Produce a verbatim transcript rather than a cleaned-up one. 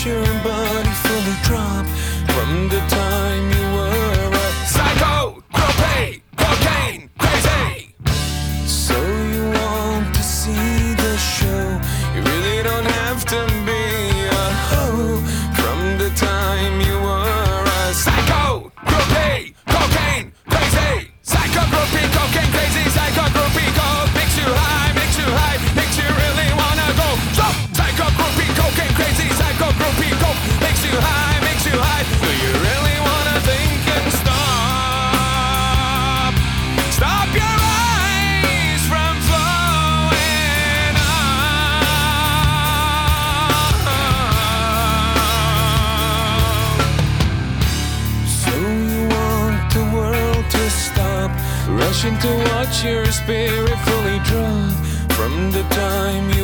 watch your body fully drop from the time you were a psycho, propane, cocaine, crazy. So you want to see the show? You really don't have to be a hoe from the time you were a psycho, groupie, cocaine, crazy. Psycho, groupie, cocaine, crazy. Psycho, groupie, coke makes you high, makes you high, makes you really wanna go. So, psycho, groupie, cocaine, crazy. Psycho, groupie, coke makes you high, makes you high. Do you really wanna think and stop? Stop your eyes from flowing out. So you want the world to stop rushing to watch your spirit fully drop from the time you